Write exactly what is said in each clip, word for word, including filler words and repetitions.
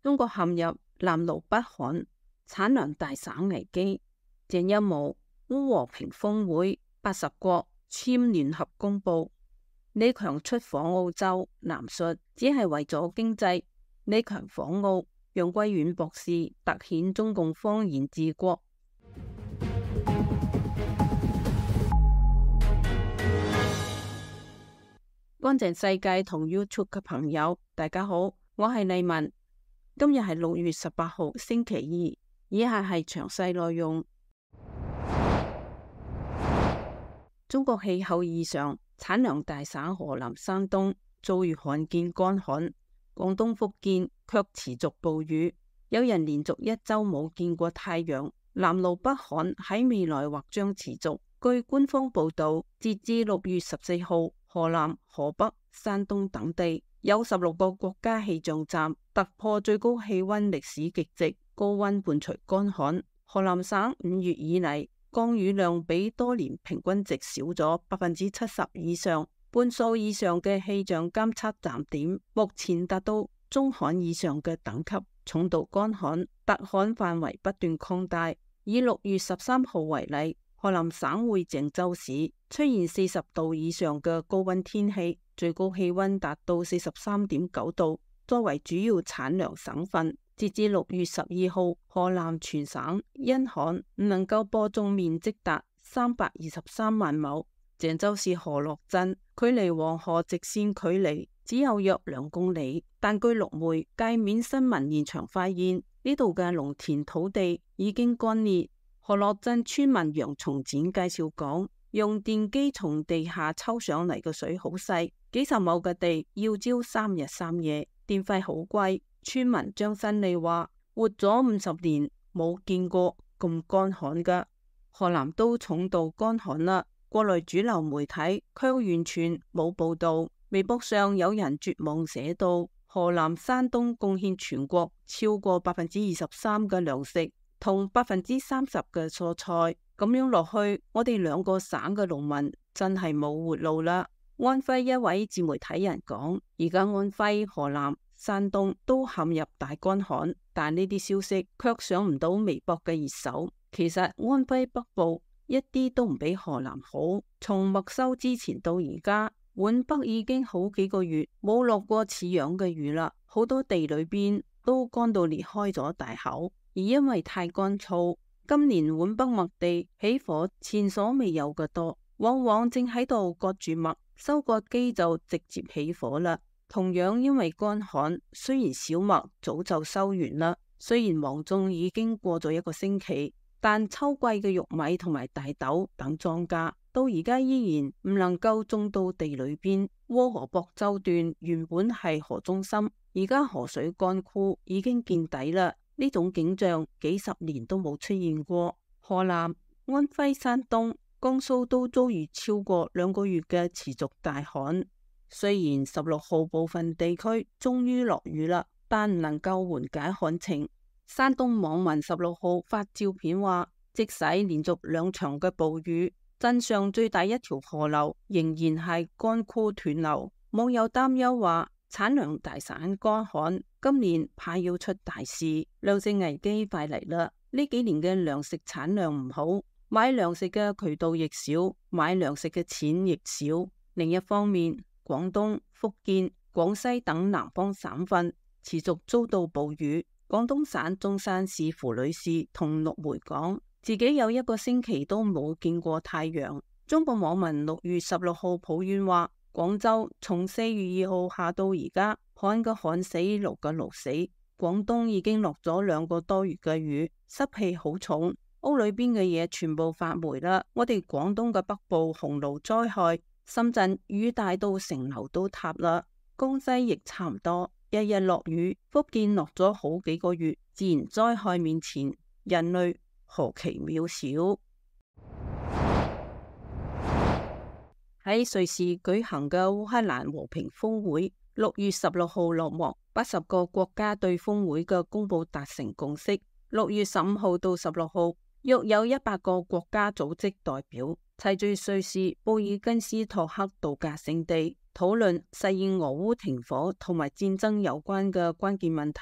中國陷入南澇北旱、產糧大省危機。正一無烏和平峰會，八十國簽聯合公報。李強出訪澳洲、南述，只係為咗經濟。李強訪澳，楊貴遠博士凸顯中共謊言治國。乾淨世界同 YouTube 嘅朋友，大家好，我係麗文。今日係六月十八號，星期二。以下係詳細內容。中國氣候異常，產糧大省河南、山東遭遇罕見乾旱，廣東、福建卻持續暴雨，有人連續一周冇見過太陽。南澇北旱喺未來或將持續。據官方報道，截至六月十四號，河南、河北、山東等地有十六個國家氣象站突破最高氣溫歷史極值，高溫伴隨乾旱。河南省五月以嚟降雨量比多年平均值少咗百分之七十以上，半數以上嘅氣象監測站點目前達到中旱以上嘅等級，重度乾旱，特旱範圍不斷擴大。以六月十三號為例，河南省會鄭州市出現四十度以上嘅高溫天氣，最高氣溫達到四十三點九度。作為主要產糧省份，截至六月十二號，河南全省因旱唔能夠播種面積達三百二十三萬畝。鄭州市河洛鎮距離黃河直線距離只有約兩公里，但據陸媒界面新聞現場發現，呢度嘅農田土地已經乾裂。河洛鎮村民楊松展介紹講，用電機從地下抽上嚟嘅水好細，幾十畝嘅地要澆三日三夜，電費好貴。村民張新利話，活咗五十年冇見過咁乾旱噶。河南都重度乾旱啦，國內主流媒體卻完全冇報道。微博上有人絕望寫道，河南、山東貢獻全國超過百分之二十三嘅糧食同百分之三十嘅蔬菜，咁樣落去，我哋兩個省嘅農民真係冇活路啦。安徽一位自媒體人講，而家安徽、河南、山東都陷入大乾旱，但呢啲消息卻上唔到微博嘅熱搜。其實安徽北部一啲都唔比河南好，從麥收之前到而家，皖北已經好幾個月冇落過似樣嘅雨啦，好多地裏邊都乾到裂開咗大口。而因為太乾燥，今年皖北麥地起火前所未有嘅多，往往正喺度割住麥，收割機就直接起火啦。同樣因為乾旱，雖然小麥早就收完啦，雖然芒種已經過咗一個星期，但秋季嘅玉米同埋大豆等莊稼到而家依然唔能夠種到地裏邊。窩河亳州段原本係河中心，而家河水乾枯，已經見底啦。呢種景象幾十年都冇出現過。河南、安徽、山東、江蘇都遭遇超過兩個月嘅持續大旱。雖然十六號部分地區終於落雨啦，但唔能夠緩解旱情。山東網民十六號發照片話，即使連續兩場嘅暴雨，鎮上最大一條河流仍然係乾枯斷流。網友擔憂話，產糧大省乾旱，今年怕要出大事，糧食危機快嚟啦！呢幾年嘅糧食產量唔好，買糧食嘅渠道亦少，買糧食嘅錢亦少。另一方面，廣東、福建、廣西等南方省份持續遭到暴雨。廣東省中山市符女士同陸媒講，自己有一個星期都冇見過太陽。中國網民六月十六號抱怨話，廣州從四月二號下到而家，旱嘅旱死，澇嘅澇死。廣東已經落咗兩個多月嘅雨，濕氣好重，屋裏邊嘅嘢全部發霉啦。我哋廣東嘅北部洪澇災害，深圳雨大到城樓都塌啦，江西亦差唔多，日日落雨。福建落咗好幾個月，自然災害面前，人類何其渺小。喺瑞士舉行嘅烏克蘭和平峰會，六月十六號落幕，八十個國家對峰會嘅公佈達成共識。六月十五號到十六號，約有一百個國家組織代表齊聚瑞士布爾根斯托克度假勝地，討論實現俄烏停火同埋戰爭有關嘅關鍵問題。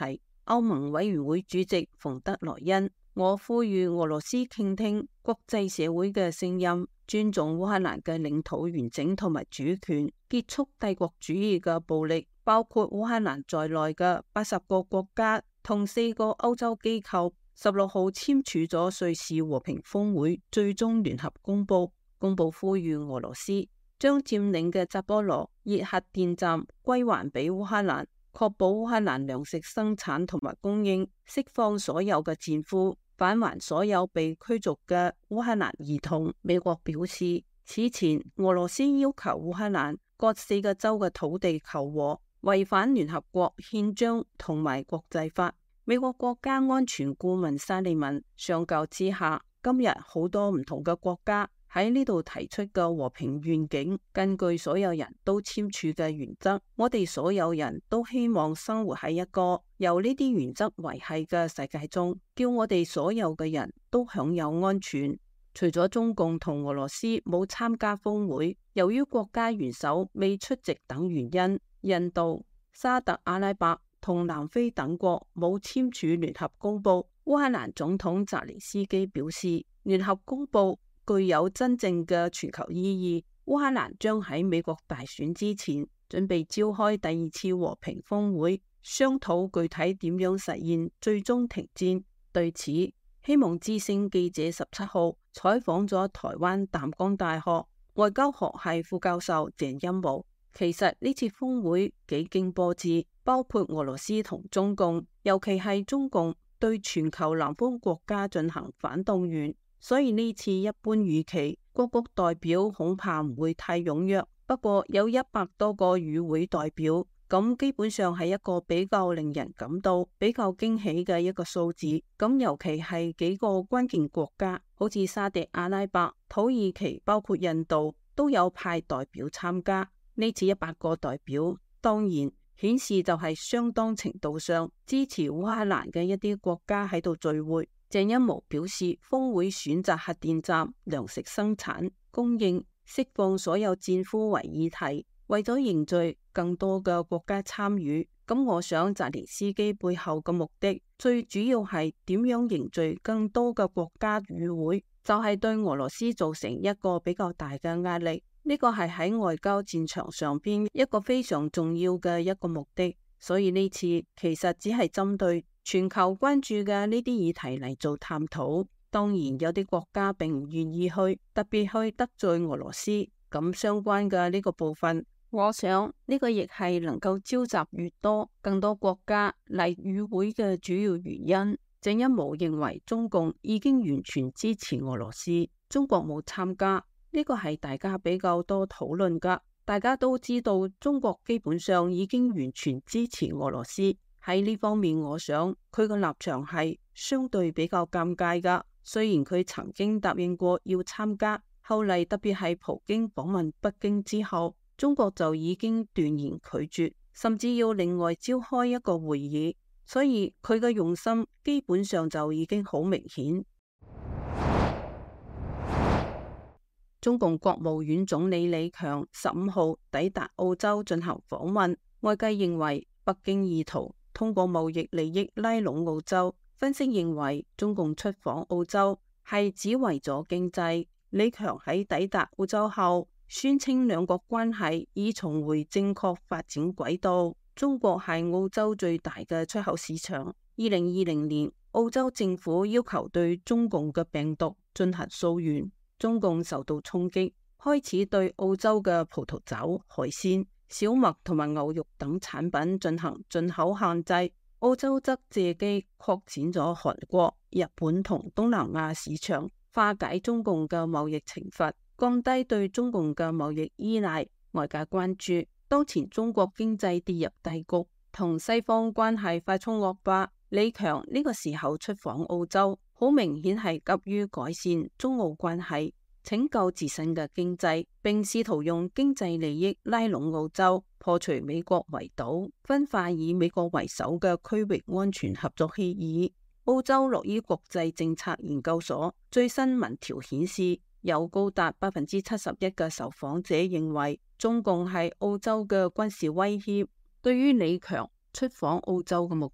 歐盟委員會主席馮德萊恩，我呼籲俄羅斯傾聽國際社會嘅聲音，尊重烏克蘭嘅領土完整同埋主權，結束帝國主義嘅暴力。包括烏克蘭在內嘅八十個國家同四個歐洲機構十六號簽署咗瑞士和平峰會最終聯合公報，公報呼籲俄羅斯將佔領嘅扎波羅熱核電站歸還俾烏克蘭，確保烏克蘭糧食生產同埋供應，釋放所有嘅戰俘，返還所有被驅逐嘅烏克蘭兒童。美國表示，此前俄羅斯要求烏克蘭割四個州嘅土地求和，違反聯合國憲章同埋國際法。美國國家安全顧問沙利文上告之下，今日好多唔同嘅國家喺呢度提出嘅和平願景，根據所有人都簽署嘅原則，我哋所有人都希望生活喺一個由呢啲原則維繫嘅世界中，叫我哋所有嘅人都享有安全。除咗中共同俄羅斯冇參加峰會，由於國家元首未出席等原因，印度、沙特阿拉伯同南非等國冇簽署聯合公報。烏克蘭總統澤連斯基表示，聯合公報具有真正嘅全球意義。烏克蘭將喺美國大選之前準備召開第二次和平峰會，商討具體點樣實現最終停戰。對此，希望之聲記者十七號採訪咗台灣淡江大學外交學系副教授鄭欽模。其實呢次峰會幾經波折，包括俄羅斯同中共，尤其係中共對全球南方國家進行反動員，所以呢次一般預期各國代表恐怕唔會太踴躍。不過有一百多個與會代表，咁基本上係一個比較令人感到比較驚喜嘅一個數字。咁尤其係幾個關鍵國家，好似沙特阿拉伯、土耳其，包括印度都有派代表參加。呢次一百個代表，當然顯示就係相當程度上支持烏克蘭嘅一啲國家喺度聚會。鄭欽模表示，峰會選擇核電站糧食生產、供應、釋放所有戰俘為議題，為咗凝聚更多嘅國家參與。咁我想澤連斯基背後嘅目的，最主要係點樣凝聚更多嘅國家與會，就係對俄羅斯造成一個比較大嘅壓力。呢個係喺外交戰場上邊一個非常重要嘅一個目的，所以呢次其實只係針對全球關注嘅呢啲議題嚟做探討。當然有啲國家並唔願意去，特別去得罪俄羅斯。咁相關嘅呢個部分，我想呢個亦係能夠召集越多更多國家嚟與會嘅主要原因。鄭欽模認為中共已經完全支持俄羅斯，中國冇參加。呢個係大家比較多討論噶，大家都知道中國基本上已經完全支持俄羅斯。喺呢方面，我想佢個立場係相對比較尷尬噶。雖然佢曾經答應過要參加，後嚟特別係普京訪問北京之後，中國就已經斷然拒絕，甚至要另外召開一個會議。所以佢嘅用心基本上就已經好明顯。中共國務院總理李強十五號抵達澳洲進行訪問，外界認為北京意圖通過貿易利益拉攏澳洲。分析認為中共出訪澳洲係只為咗經濟。李強喺抵達澳洲後宣稱兩國關係已重回正確發展軌道。中國係澳洲最大嘅出口市場。二零二零年澳洲政府要求對中共嘅病毒進行溯源，中共受到衝擊，開始對澳洲嘅葡萄酒、海鮮、小麥同埋牛肉等產品進行進口限制。澳洲則借機擴展咗韓國、日本同東南亞市場，化解中共嘅貿易懲罰，降低對中共嘅貿易依賴。外界關注當前中國經濟跌入低谷，同西方關係快速惡化。李強呢個時候出訪澳洲，好明顯係急於改善中澳關係，拯救自身嘅經濟，並試圖用經濟利益拉攏澳洲，破除美國圍堵、分化以美國為首嘅區域安全合作協議。澳洲洛伊國際政策研究所最新民調顯示，有高達百分之七十一嘅受訪者認為中共係澳洲嘅軍事威脅。對於李強出訪澳洲嘅目的，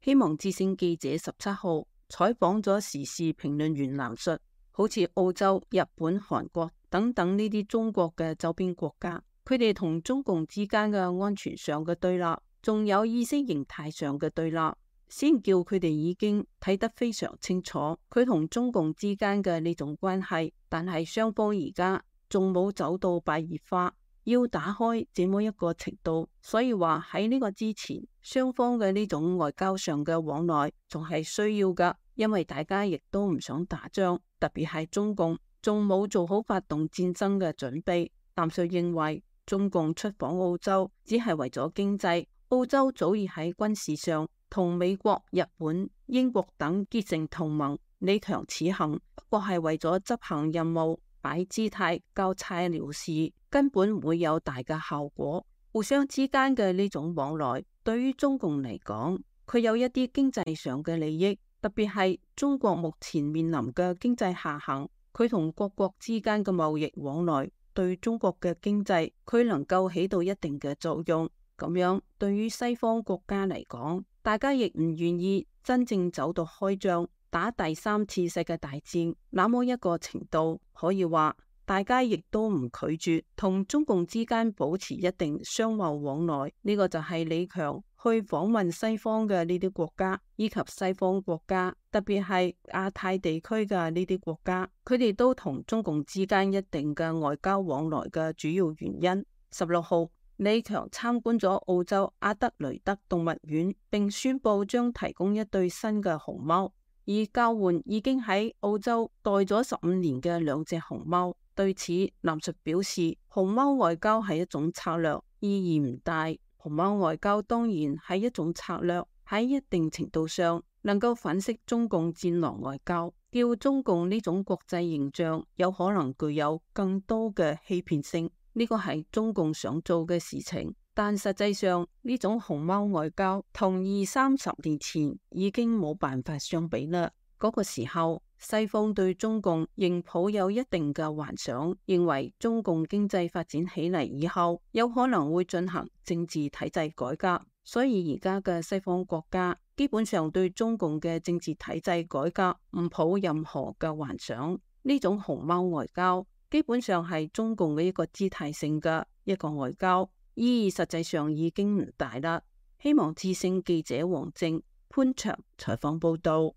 希望之聲記者十七號採訪咗時事評論員藍述，好似澳洲、日本、韓國等等呢啲中國嘅周邊國家，佢哋同中共之間嘅安全上嘅對立，仲有意識形態上嘅對立，先叫佢哋已經睇得非常清楚佢同中共之間嘅呢種關係。但係雙方而家仲冇走到白熱化，要打開這麼一個程度，所以話喺呢個之前，雙方嘅呢種外交上嘅往來仲係需要噶，因為大家亦都唔想打仗，特別係中共仲冇做好發動戰爭嘅準備。藍述認為中共出訪澳洲只係為咗經濟，澳洲早已喺軍事上同美國、日本、英國等結成同盟。李強此行不過係為咗執行任務，擺姿態、交差了事，根本唔會有大嘅效果。互相之間嘅呢種往來，對於中共嚟講，佢有一啲經濟上嘅利益，特別係中國目前面臨嘅經濟下行，佢同各國之間嘅貿易往來對中國嘅經濟，佢能夠起到一定嘅作用。咁樣對於西方國家嚟講，大家亦唔願意真正走到開仗，打第三次世界大戰那麼一個程度，可以話大家亦都唔拒絕同中共之間保持一定商貿往來。呢個就係李強去訪問西方嘅呢啲國家，以及西方國家，特別係亞太地區嘅呢啲國家，佢哋都同中共之間一定嘅外交往來嘅主要原因。十六號，李強參觀咗澳洲阿德雷德動物園，並宣布將提供一對新嘅熊貓，以交換已經喺澳洲待咗十五年嘅兩隻熊貓。對此，藍述表示，熊貓外交係一種策略，意義唔大。熊貓外交當然係一種策略，喺一定程度上能夠粉飾中共戰狼外交，叫中共呢種國際形象有可能具有更多嘅欺騙性。呢個係中共想做嘅事情，但實際上呢種熊貓外交同二三十年前已經冇辦法相比啦。嗰個時候，西方對中共仍抱有一定嘅幻想，認為中共經濟發展起嚟以後，有可能會進行政治體制改革，所以而家嘅西方國家基本上對中共嘅政治體制改革唔抱任何嘅幻想。呢種熊貓外交基本上係中共嘅一個姿態性嘅一個外交，意義實際上已經唔大啦。希望之聲記者王靖、潘長採訪報道。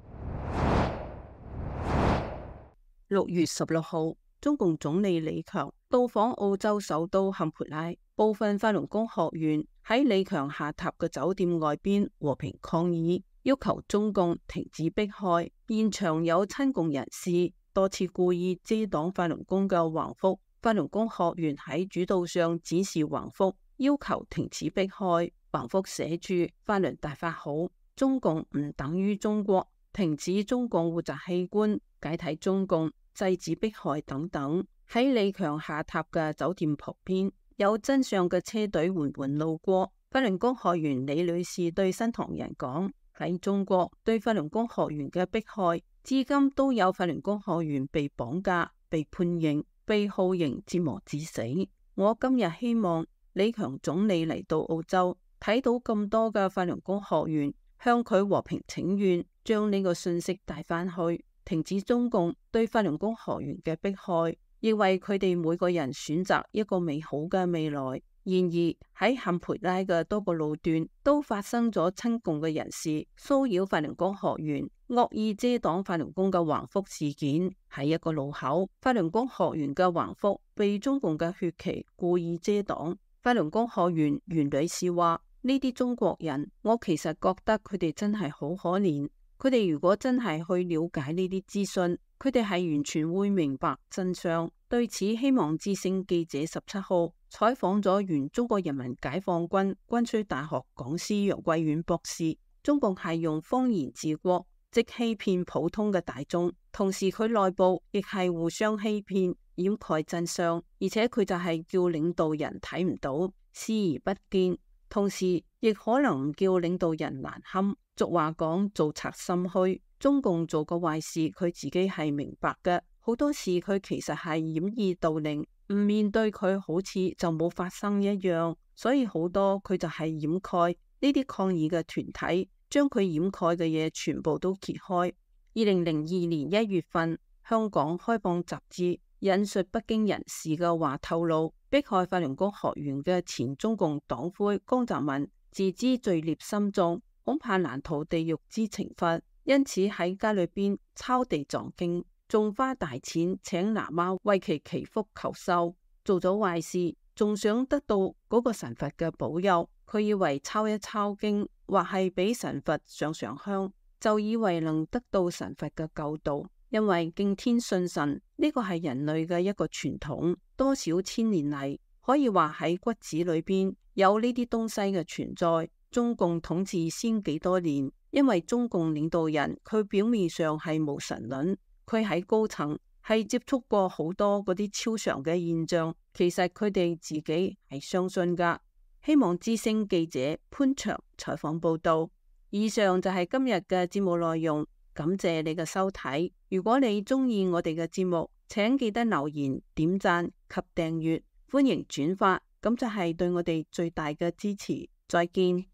六月十六號，中共總理李強到訪澳洲首都堪培拉，部分法輪功學員喺李強下榻嘅酒店外邊和平抗議，要求中共停止迫害。現場有親共人士多次故意遮擋法輪功嘅橫幅，法輪功學員喺主道上展示橫幅，要求停止迫害。橫幅寫住法輪大法好，中共唔等於中國，停止中共活摘器官，解體中共，制止迫害等等。喺李強下榻嘅酒店旁邊，有真相嘅車隊緩緩路過。法輪功學員李女士對新唐人講：喺中國對法輪功學員嘅迫害，至今都有法輪功學員被綁架、被判刑、被酷刑折磨致死。我今日希望李強總理嚟到澳洲，睇到咁多嘅法輪功學員向佢和平請願，將呢個信息帶返去，停止中共對法輪功學員嘅迫害，亦為佢哋每個人選擇一個美好嘅未來。然而喺堪培拉嘅多個路段都發生咗親共嘅人士騷擾法輪功學員、惡意遮擋法輪功嘅橫幅事件。喺一個路口，法輪功學員嘅橫幅被中共嘅血旗故意遮擋。法輪功學員袁女士話：呢啲中國人，我其實覺得佢哋真係好可憐。佢哋如果真係去了解呢啲資訊，佢哋係完全會明白真相。對此，希望之聲記者十七號採訪咗原中國人民解放軍軍需大學講師楊貴遠博士。中共係用謊言治國，即欺騙普通嘅大眾，同時佢內部亦係互相欺騙，掩蓋真相，而且佢就係叫領導人睇唔到，視而不見，同時亦可能唔叫領導人難堪。俗話講，做賊心虛。中共做個壞事，佢自己係明白嘅，好多事佢其實係掩耳盜鈴，唔面對佢好似就冇發生一樣，所以好多佢就係掩蓋。呢啲抗議嘅團體將佢掩蓋嘅嘢全部都揭開。二零零二年一月份，香港開放雜誌引述北京人士嘅話透露，迫害法輪功學員嘅前中共黨魁江澤民自知罪孽深重，恐怕難逃地獄之懲罰，因此喺家裏邊抄地藏經，仲花大錢請喇嘛為其祈福求壽。做咗壞事，仲想得到嗰個神佛嘅保佑，佢以為抄一抄經或係俾神佛上上香，就以為能得到神佛嘅救度。因為敬天信神呢個係人類嘅一個傳統，多少千年嚟，可以話喺骨子裏邊有呢啲東西嘅存在。中共統治先幾多年，因為中共領導人佢表面上係無神論，佢喺高層係接觸過好多嗰啲超常嘅現象，其實佢哋自己係相信噶。希望之聲記者潘祥採訪報道。以上就係今日嘅節目內容，感謝你嘅收睇。如果你中意我哋嘅節目，請記得留言、點讚及訂閱，歡迎轉發，咁就係對我哋最大嘅支持。再見。